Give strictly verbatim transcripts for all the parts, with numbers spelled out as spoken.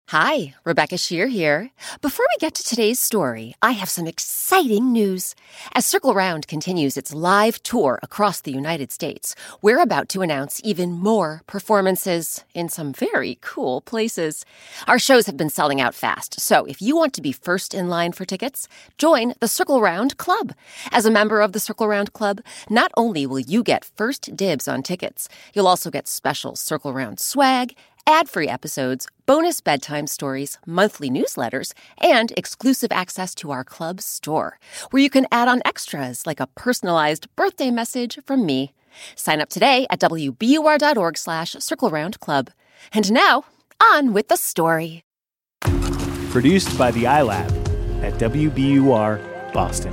Hi, Rebecca Shear here. Before we get to today's story, I have some exciting news. As Circle Round continues its live tour across the United States, we're about to announce even more performances in some very cool places. Our shows have been selling out fast, so if you want to be first in line for tickets, join the Circle Round Club. As a member of the Circle Round Club, not only will you get first dibs on tickets, you'll also get special Circle Round swag, ad-free episodes, bonus bedtime stories, monthly newsletters, and exclusive access to our club store, where you can add on extras like a personalized birthday message from me. Sign up today at wbur.org slash Circle Round Club. And now, on with the story. Produced by the iLab at W B U R, Boston.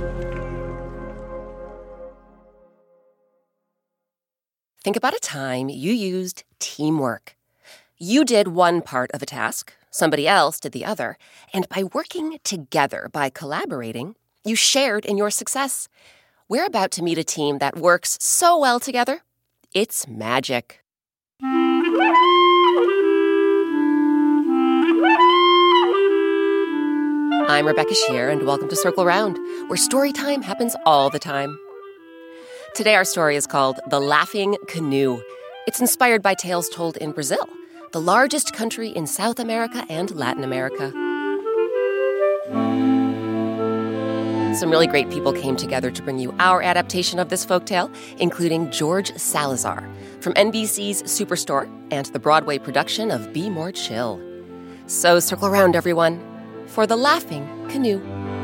Think about a time you used teamwork. You did one part of a task, somebody else did the other, and by working together, by collaborating, you shared in your success. We're about to meet a team that works so well together, it's magic. I'm Rebecca Shear, and welcome to Circle Round, where story time happens all the time. Today our story is called The Laughing Canoe. It's inspired by tales told in Brazil, the largest country in South America and Latin America. Some really great people came together to bring you our adaptation of this folktale, including George Salazar from N B C's Superstore and the Broadway production of Be More Chill. So circle around, everyone, for The Laughing Canoe.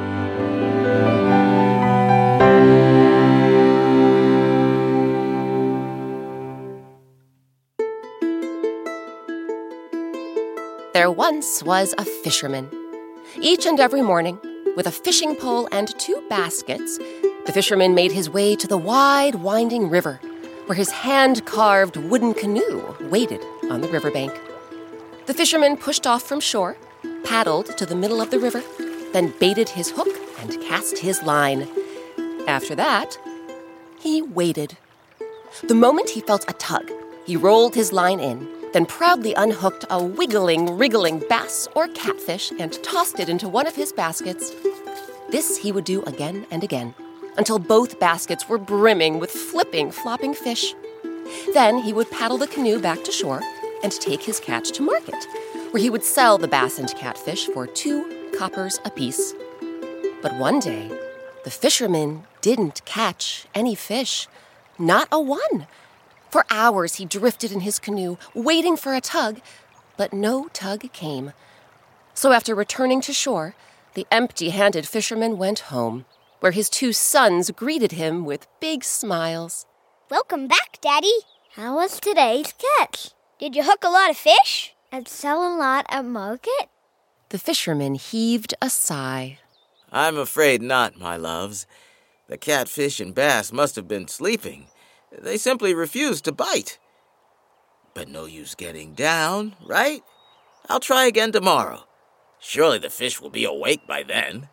There once was a fisherman. Each and every morning, with a fishing pole and two baskets, the fisherman made his way to the wide, winding river, where his hand-carved wooden canoe waited on the riverbank. The fisherman pushed off from shore, paddled to the middle of the river, then baited his hook and cast his line. After that, he waited. The moment he felt a tug, he rolled his line in, then proudly unhooked a wiggling, wriggling bass or catfish and tossed it into one of his baskets. This he would do again and again, until both baskets were brimming with flipping, flopping fish. Then he would paddle the canoe back to shore and take his catch to market, where he would sell the bass and catfish for two coppers apiece. But one day, the fisherman didn't catch any fish, not a one. For hours he drifted in his canoe, waiting for a tug, but no tug came. So after returning to shore, the empty-handed fisherman went home, where his two sons greeted him with big smiles. Welcome back, Daddy. How was today's catch? Did you hook a lot of fish? And sell a lot at market? The fisherman heaved a sigh. I'm afraid not, my loves. The catfish and bass must have been sleeping. They simply refused to bite. But no use getting down, right? I'll try again tomorrow. Surely the fish will be awake by then.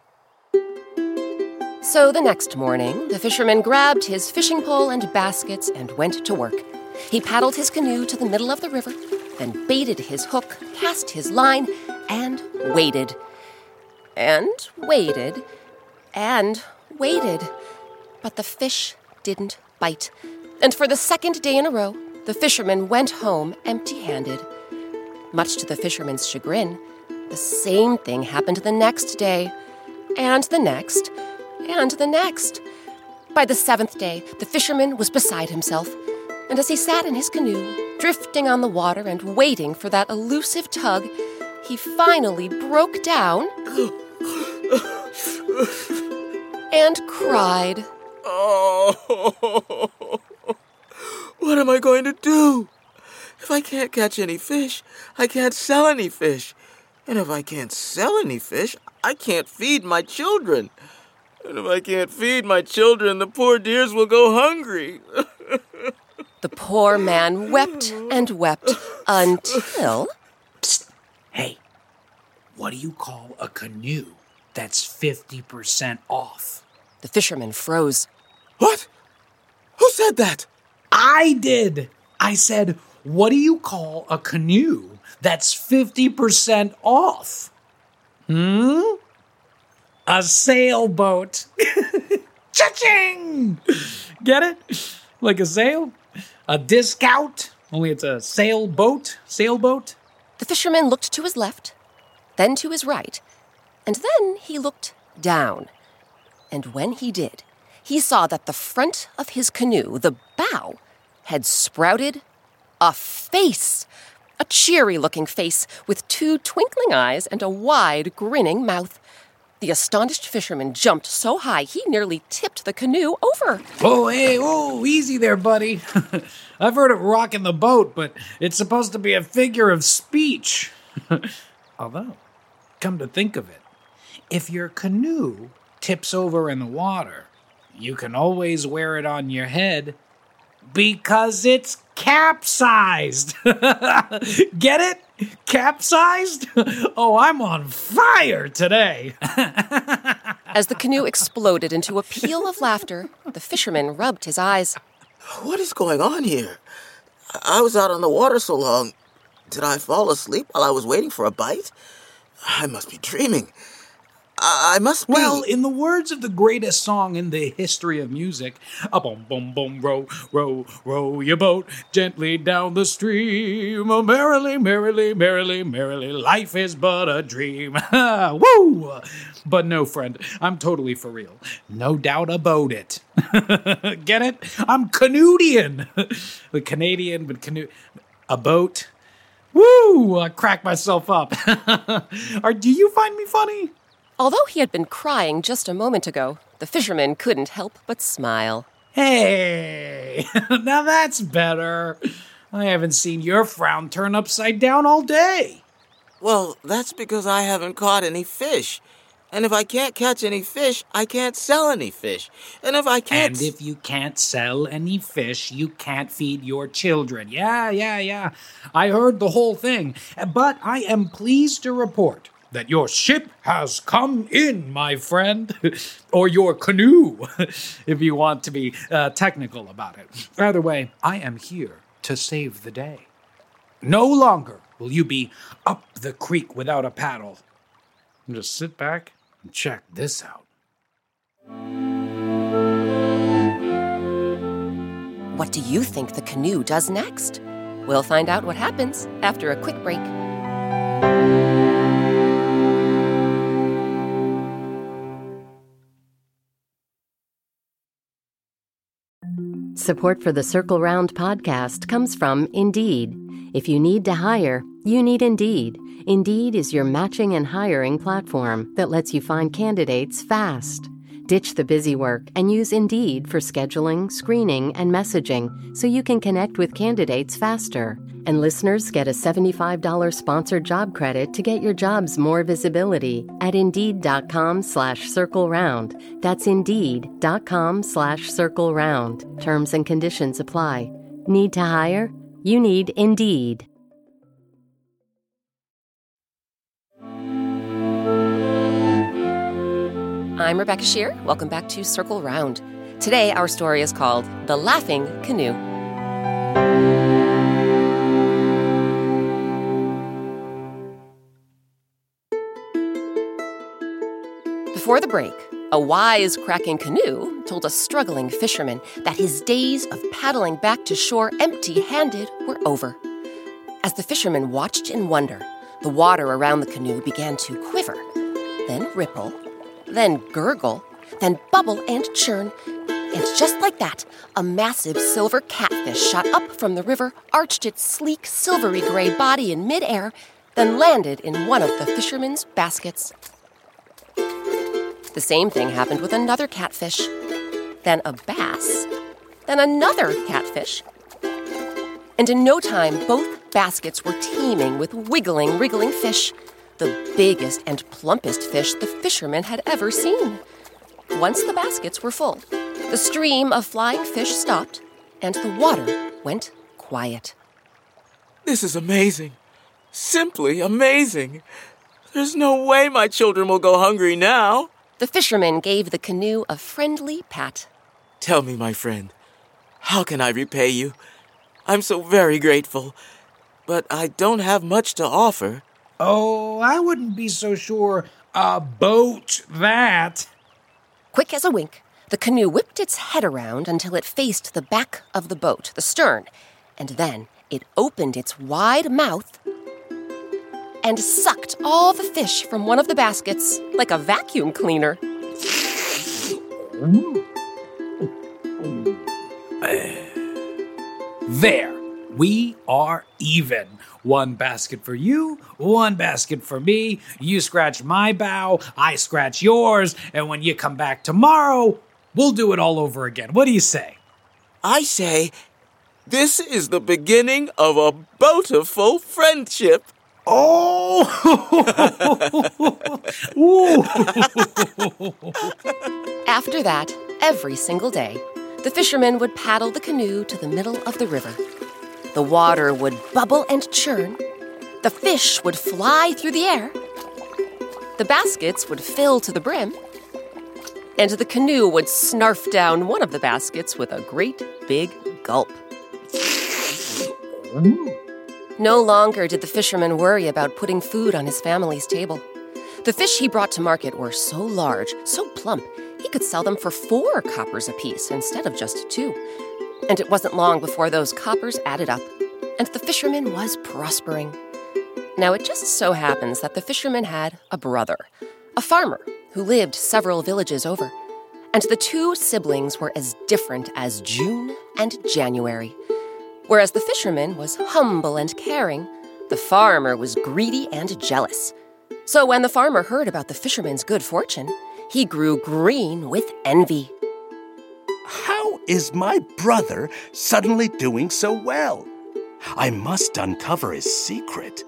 So the next morning, the fisherman grabbed his fishing pole and baskets and went to work. He paddled his canoe to the middle of the river, then baited his hook, cast his line, and waited. And waited. And waited. But the fish didn't bite. And for the second day in a row, the fisherman went home empty-handed. Much to the fisherman's chagrin, the same thing happened the next day, and the next, and the next. By the seventh day, the fisherman was beside himself, and as he sat in his canoe, drifting on the water and waiting for that elusive tug, he finally broke down and cried. Oh, what am I going to do? If I can't catch any fish, I can't sell any fish. And if I can't sell any fish, I can't feed my children. And if I can't feed my children, the poor dears will go hungry. The poor man wept and wept until... Psst. Hey, what do you call a canoe that's fifty percent off? The fisherman froze. What? Who said that? I did. I said, what do you call a canoe that's fifty percent off? Hmm? A sailboat. Cha-ching! Get it? Like a sail? A discount? Only it's a sailboat? Sailboat? The fisherman looked to his left, then to his right, and then he looked down. And when he did, he saw that the front of his canoe, the bow, had sprouted a face. A cheery-looking face with two twinkling eyes and a wide, grinning mouth. The astonished fisherman jumped so high he nearly tipped the canoe over. Oh, hey, oh, easy there, buddy. I've heard of rocking the boat, but it's supposed to be a figure of speech. Although, come to think of it, if your canoe tips over in the water, you can always wear it on your head because it's capsized. Get it? Capsized? Oh, I'm on fire today. As the canoe exploded into a peal of laughter, the fisherman rubbed his eyes. What is going on here? I was out on the water so long. Did I fall asleep while I was waiting for a bite? I must be dreaming. I must be... Well, in the words of the greatest song in the history of music, a boom, boom, boom, row, row, row your boat gently down the stream. Oh, merrily, merrily, merrily, merrily, life is but a dream. Woo! But no, friend, I'm totally for real. No doubt about it. Get it? I'm Canadian. The Canadian, but canoe... A boat. Woo! I cracked myself up. Or do you find me funny? Although he had been crying just a moment ago, the fisherman couldn't help but smile. Hey, now that's better. I haven't seen your frown turn upside down all day. Well, that's because I haven't caught any fish. And if I can't catch any fish, I can't sell any fish. And if I can't... And if you can't sell any fish, you can't feed your children. Yeah, yeah, yeah. I heard the whole thing. But I am pleased to report that your ship has come in, my friend. Or your canoe, if you want to be uh, technical about it. Either way, I am here to save the day. No longer will you be up the creek without a paddle. Just sit back and check this out. What do you think the canoe does next? We'll find out what happens after a quick break. Support for the Circle Round podcast comes from Indeed. If you need to hire, you need Indeed. Indeed is your matching and hiring platform that lets you find candidates fast. Ditch the busy work and use Indeed for scheduling, screening, and messaging so you can connect with candidates faster. And listeners get a seventy-five dollars sponsored job credit to get your jobs more visibility at Indeed.com slash Circle Round. That's Indeed.com slash Circle Round. Terms and conditions apply. Need to hire? You need Indeed. I'm Rebecca Shear. Welcome back to Circle Round. Today, our story is called The Laughing Canoe. Before the break, a wise-cracking canoe told a struggling fisherman that his days of paddling back to shore empty-handed were over. As the fisherman watched in wonder, the water around the canoe began to quiver, then ripple, then gurgle, then bubble and churn. And just like that, a massive silver catfish shot up from the river, arched its sleek, silvery gray body in midair, then landed in one of the fisherman's baskets. The same thing happened with another catfish, then a bass, then another catfish. And in no time, both baskets were teeming with wiggling, wriggling fish, the biggest and plumpest fish the fisherman had ever seen. Once the baskets were full, the stream of flying fish stopped, and the water went quiet. This is amazing. Simply amazing. There's no way my children will go hungry now. The fisherman gave the canoe a friendly pat. Tell me, my friend, how can I repay you? I'm so very grateful. but I don't have much to offer. Oh, I wouldn't be so sure about that. Quick as a wink, the canoe whipped its head around until it faced the back of the boat, the stern, and then it opened its wide mouth and sucked all the fish from one of the baskets like a vacuum cleaner. There, we are even. One basket for you, one basket for me. You scratch my bow, I scratch yours, and when you come back tomorrow, we'll do it all over again. What do you say? I say, this is the beginning of a bountiful friendship. Oh! After that, every single day, the fisherman would paddle the canoe to the middle of the river. The water would bubble and churn. The fish would fly through the air. The baskets would fill to the brim. And the canoe would snarf down one of the baskets with a great big gulp. No longer did the fisherman worry about putting food on his family's table. The fish he brought to market were so large, so plump, he could sell them for four coppers apiece instead of just two. And it wasn't long before those coppers added up, and the fisherman was prospering. Now, it just so happens that the fisherman had a brother, a farmer who lived several villages over, and the two siblings were as different as June and January. Whereas the fisherman was humble and caring, the farmer was greedy and jealous. So when the farmer heard about the fisherman's good fortune, he grew green with envy. How is my brother suddenly doing so well? I must uncover his secret.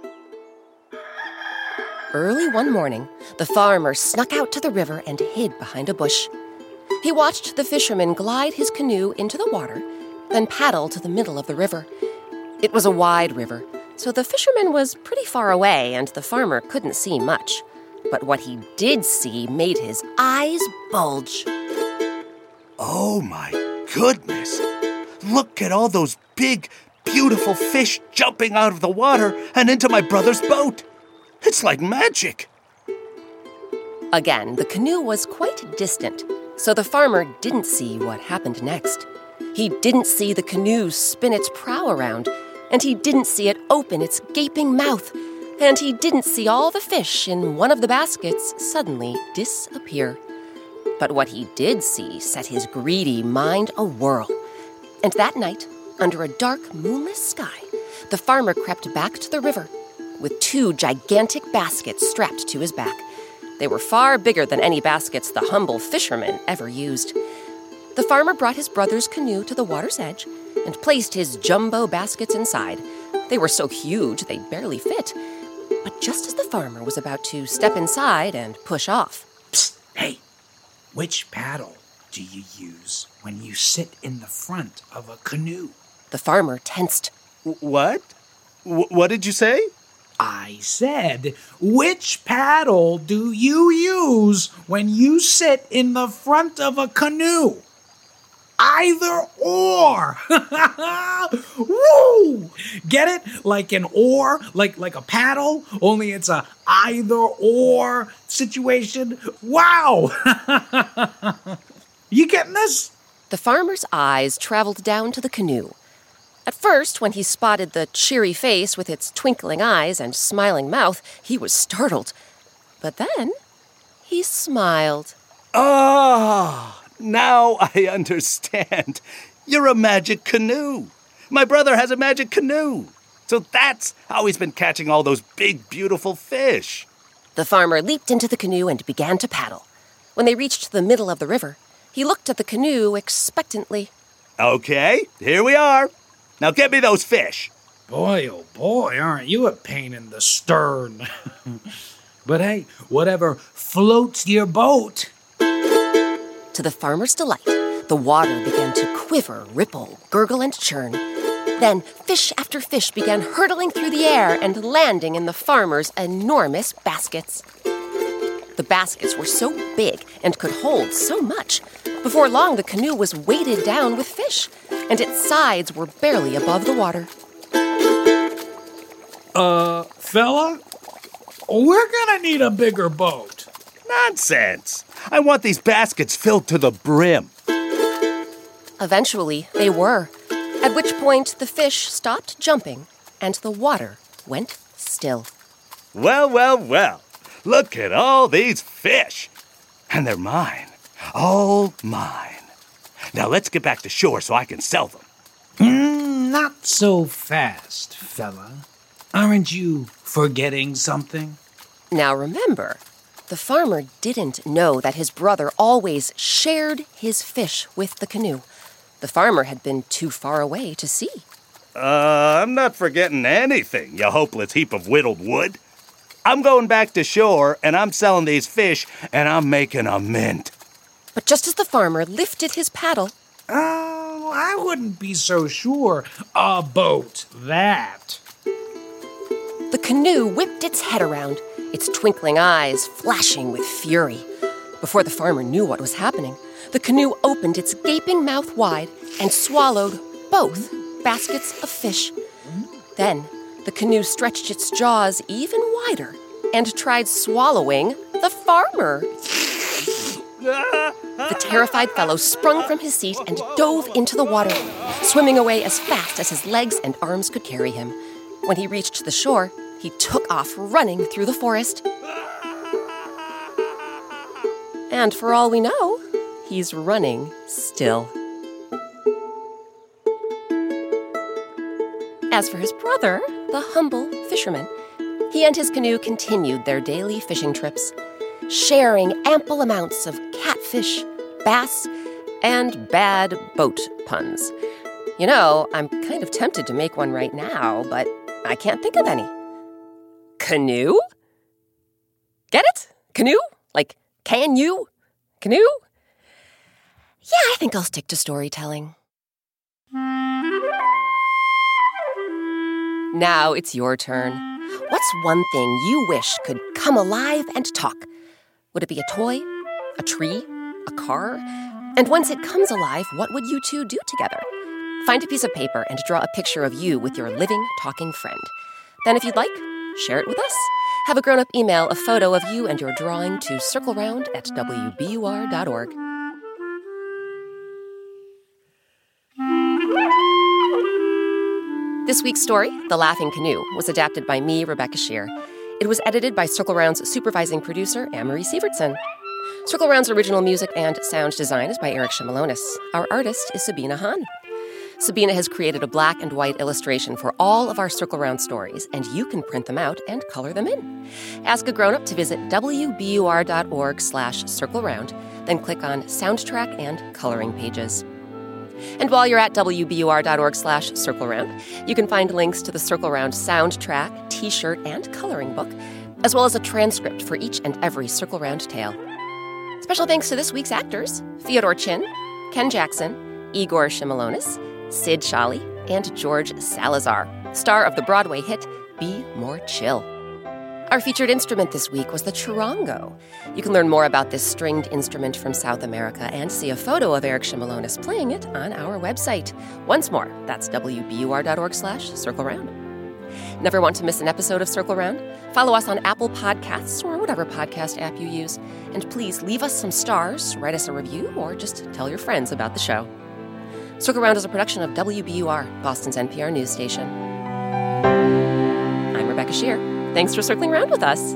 Early one morning, the farmer snuck out to the river and hid behind a bush. He watched the fisherman glide his canoe into the water, then paddle to the middle of the river. It was a wide river, so the fisherman was pretty far away and the farmer couldn't see much. But what he did see made his eyes bulge. Oh, my goodness. Look at all those big, beautiful fish jumping out of the water and into my brother's boat. It's like magic. Again, the canoe was quite distant, so the farmer didn't see what happened next. He didn't see the canoe spin its prow around, and he didn't see it open its gaping mouth, and he didn't see all the fish in one of the baskets suddenly disappear. But what he did see set his greedy mind a-whirl. And that night, under a dark, moonless sky, the farmer crept back to the river with two gigantic baskets strapped to his back. They were far bigger than any baskets the humble fisherman ever used. The farmer brought his brother's canoe to the water's edge and placed his jumbo baskets inside. They were so huge they barely fit. But just as the farmer was about to step inside and push off... Psst, hey, which paddle do you use when you sit in the front of a canoe? The farmer tensed. What? W- what did you say? I said, which paddle do you use when you sit in the front of a canoe? Either or. Woo! Get it? Like an oar, like like a paddle, only it's a either or situation. Wow! You getting this? The farmer's eyes traveled down to the canoe. At first, when he spotted the cheery face with its twinkling eyes and smiling mouth, he was startled. But then, he smiled. Ah! Now I understand. You're a magic canoe. My brother has a magic canoe. So that's how he's been catching all those big, beautiful fish. The farmer leaped into the canoe and began to paddle. When they reached the middle of the river, he looked at the canoe expectantly. Okay, here we are. Now get me those fish. Boy, oh boy, aren't you a pain in the stern. But hey, whatever floats your boat. To the farmer's delight, the water began to quiver, ripple, gurgle, and churn. Then fish after fish began hurtling through the air and landing in the farmer's enormous baskets. The baskets were so big and could hold so much. Before long, the canoe was weighted down with fish, and its sides were barely above the water. Uh, fella, we're gonna need a bigger boat. Nonsense. I want these baskets filled to the brim. Eventually, they were, at which point the fish stopped jumping and the water went still. Well, well, well. Look at all these fish. And they're mine. All mine. Now let's get back to shore so I can sell them. Mm, not so fast, fella. Aren't you forgetting something? Now remember, the farmer didn't know that his brother always shared his fish with the canoe. The farmer had been too far away to see. Uh, I'm not forgetting anything, you hopeless heap of whittled wood. I'm going back to shore, and I'm selling these fish, and I'm making a mint. But just as the farmer lifted his paddle... Oh, I wouldn't be so sure about that. The canoe whipped its head around, its twinkling eyes flashing with fury. Before the farmer knew what was happening, the canoe opened its gaping mouth wide and swallowed both baskets of fish. Then, the canoe stretched its jaws even wider and tried swallowing the farmer. The terrified fellow sprung from his seat and dove into the water, swimming away as fast as his legs and arms could carry him. When he reached the shore, he took off running through the forest. And for all we know, he's running still. As for his brother, the humble fisherman, he and his canoe continued their daily fishing trips, sharing ample amounts of catfish, bass, and bad boat puns. You know, I'm kind of tempted to make one right now, but I can't think of any. Canoe? Get it? Canoe? Like, can you? Canoe? Yeah, I think I'll stick to storytelling. Now it's your turn. What's one thing you wish could come alive and talk? Would it be a toy? A tree? A car? And once it comes alive, what would you two do together? Find a piece of paper and draw a picture of you with your living, talking friend. Then if you'd like, share it with us. Have a grown-up email a photo of you and your drawing to circleround at w b u r dot org. This week's story, The Laughing Canoe, was adapted by me, Rebecca Shear. It was edited by Circle Round's supervising producer, Anne-Marie Sievertson. Circle Round's original music and sound design is by Eric Shimalonis. Our artist is Sabina Hahn. Sabina has created a black and white illustration for all of our Circle Round stories, and you can print them out and color them in. Ask a grown-up to visit w b u r dot org slash circle round, then click on Soundtrack and Coloring Pages. And while you're at w b u r dot org slash circle round, you can find links to the Circle Round soundtrack, t-shirt, and coloring book, as well as a transcript for each and every Circle Round tale. Special thanks to this week's actors, Fyodor Chin, Ken Jackson, Igor Shimalonis, Sid Shali, and George Salazar, star of the Broadway hit Be More Chill. Our featured instrument this week was the charango. You can learn more about this stringed instrument from South America and see a photo of Eric Shimalonis playing it on our website. Once more, that's w b u r dot org slash circle round. Never want to miss an episode of Circle Round? Follow us on Apple Podcasts or whatever podcast app you use. And please leave us some stars, write us a review, or just tell your friends about the show. Circle Round is a production of W B U R, Boston's N P R news station. I'm Rebecca Shear. Thanks for circling around with us.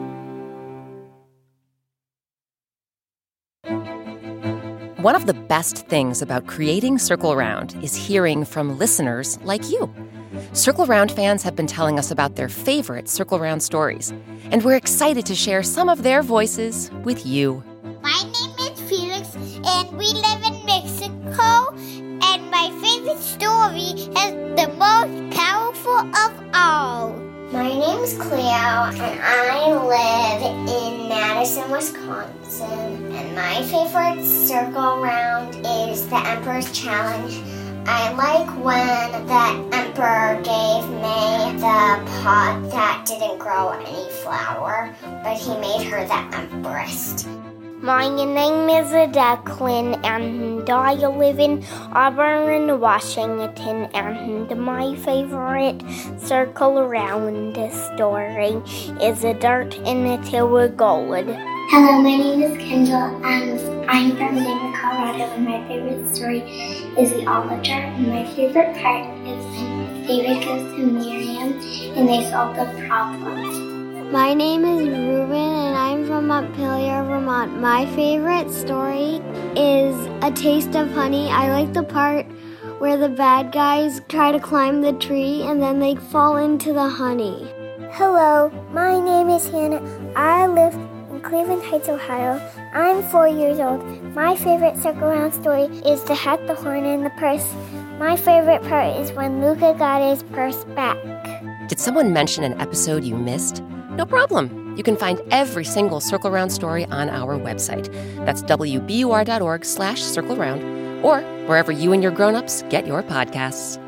One of the best things about creating Circle Round is hearing from listeners like you. Circle Round fans have been telling us about their favorite Circle Round stories, and we're excited to share some of their voices with you. My name is Felix, and we live in Mexico, and my favorite story is the most powerful of all. My name's Cleo, and I live in Madison, Wisconsin, and my favorite Circle Round is the Emperor's Challenge. I like when the Emperor gave me the pot that didn't grow any flower, but he made her the Empress. My name is Declan, and I live in Auburn, Washington, and my favorite circle around story is a dirt into a gold. Hello, my name is Kendall, and I'm from Denver, Colorado, and my favorite story is the olive jar, and my favorite part is when David goes to Miriam, and they solve the problem. My name is Ruben, and I'm from Montpelier, Vermont. My favorite story is A Taste of Honey. I like the part where the bad guys try to climb the tree and then they fall into the honey. Hello, my name is Hannah. I live in Cleveland Heights, Ohio. I'm four years old. My favorite circle around story is The Hat, the Horn, and the Purse. My favorite part is when Luca got his purse back. Did someone mention an episode you missed? No problem. You can find every single Circle Round story on our website. That's W B U R dot org slash circle round, or wherever you and your grown-ups get your podcasts.